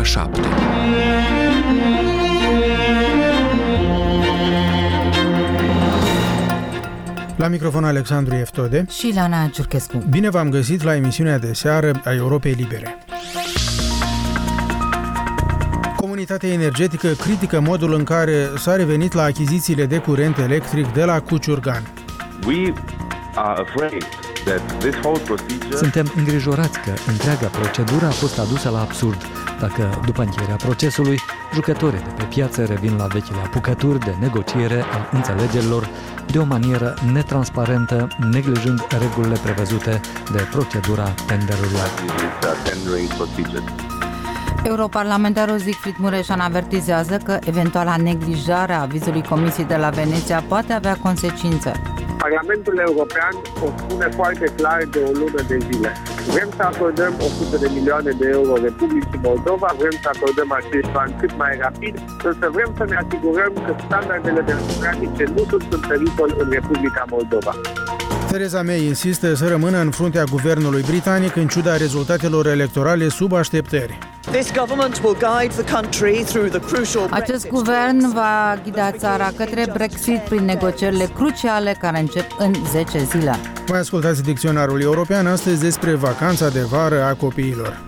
7. La microfon Alexandru Eftode și Lana Ciurchescu. Bine v-am găsit la emisiunea de seară a Europei Libere. Comunitatea energetică critică modul în care s-a revenit la achizițiile de curent electric de la Cuciurgan. Suntem îngrijorați că întreaga procedură a fost adusă la absurd, dacă, după încheierea procesului, jucătorii de pe piață revin la vechile apucături de negociere a înțelegerilor de o manieră netransparentă, neglijând regulile prevăzute de procedura tenderului. Europarlamentarul Siegfried Mureșan avertizează că eventuala neglijare a avizului Comisiei de la Veneția poate avea consecințe. Parlamentul European o spune foarte clar de o lună de zile. Vrem să acordăm 100 de milioane de euro Republicii Moldova, vrem să acordăm acești bani cât mai rapid, însă vrem să ne asigurăm că standardele democratice nu sunt în pericol în Republica Moldova. Theresa May insistă să rămână în fruntea guvernului britanic în ciuda rezultatelor electorale sub așteptări. Acest guvern va ghida țara către Brexit prin negocierile cruciale care încep în 10 zile. Mai ascultați dicționarul european astăzi despre vacanța de vară a copiilor.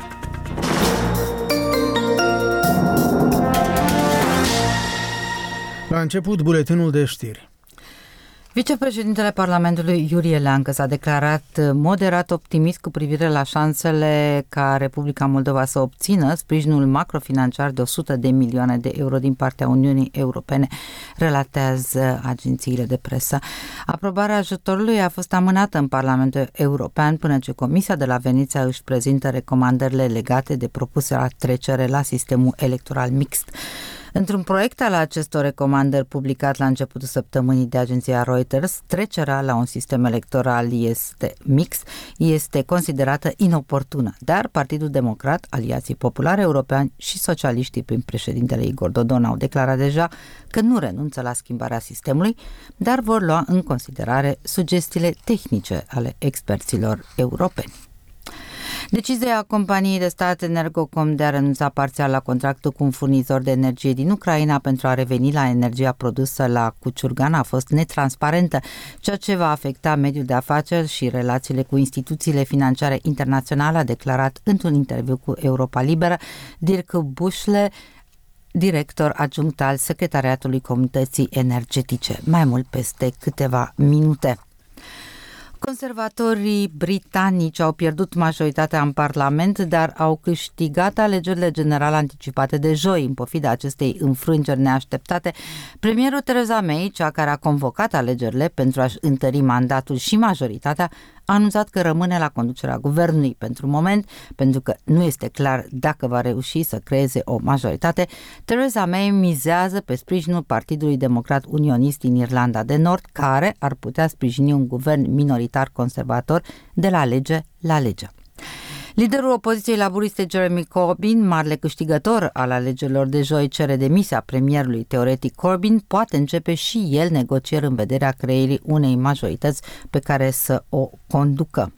La început, buletinul de știri. Vicepreședintele Parlamentului Iurie Leancă s-a declarat moderat optimist cu privire la șansele ca Republica Moldova să obțină sprijinul macrofinanciar de 100 de milioane de euro din partea Uniunii Europene, relatează agențiile de presă. Aprobarea ajutorului a fost amânată în Parlamentul European până ce Comisia de la Veneția își prezintă recomandările legate de propuserea trecere la sistemul electoral mixt. Într-un proiect al acestor recomandări publicat la începutul săptămânii de agenția Reuters, trecerea la un sistem electoral mix este considerată inoportună, dar Partidul Democrat, Aliații Populare Europeni și socialiștii prin președintele Igor Dodon au declarat deja că nu renunță la schimbarea sistemului, dar vor lua în considerare sugestiile tehnice ale experților europeni. Decizia companiei de stat Energocom de a renunța parțial la contractul cu un furnizor de energie din Ucraina pentru a reveni la energia produsă la Cuciurgan a fost netransparentă, ceea ce va afecta mediul de afaceri și relațiile cu instituțiile financiare internaționale, a declarat într-un interviu cu Europa Liberă Dirk Bușle, director adjunct al Secretariatului Comunității Energetice. Mai mult peste câteva minute. Conservatorii britanici au pierdut majoritatea în Parlament, dar au câștigat alegerile generale anticipate de joi. În pofida acestei înfrângeri neașteptate, premierul Theresa May, cea care a convocat alegerile pentru a-și întări mandatul și majoritatea, a anunțat că rămâne la conducerea guvernului pentru moment, pentru că nu este clar dacă va reuși să creeze o majoritate. Theresa May mizează pe sprijinul Partidului Democrat Unionist din Irlanda de Nord, care ar putea sprijini un guvern minoritar conservator de la lege la lege. Liderul opoziției laburiste Jeremy Corbyn, marele câștigător al alegerilor de joi, cere demisia premierului teoretic Corbyn, poate începe și el negocieri în vederea creierii unei majorități pe care să o conducă.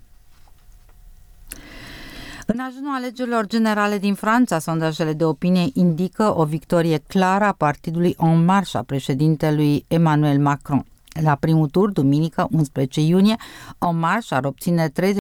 În ajunul alegerilor generale din Franța, sondajele de opinie indică o victorie clară a partidului En Marche a președintelui Emmanuel Macron. La primul tur, duminică, 11 iunie, En Marche ar obține